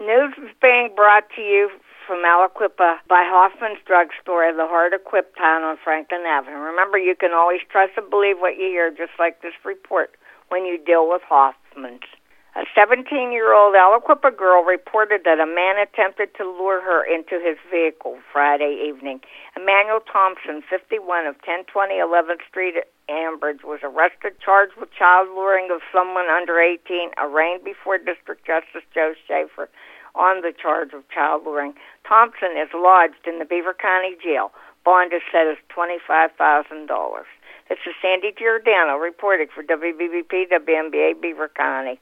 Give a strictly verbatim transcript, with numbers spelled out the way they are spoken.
News is being brought to you from Aliquippa by Hoffman's Drugstore, the heart of Quiptown on Franklin Avenue. Remember, you can always trust and believe what you hear, just like this report, when you deal with Hoffman's. A seventeen-year-old Aliquippa girl reported that a man attempted to lure her into his vehicle Friday evening. Emmanuel Thompson, fifty-one, of ten twenty eleventh Street, Ambridge, was arrested, charged with child luring of someone under eighteen, arraigned before District Justice Joe Schaefer on the charge of child luring. Thompson is lodged in the Beaver County Jail. Bond is set as twenty-five thousand dollars. This is Sandy Giordano reporting for W B B P W M B A Beaver County.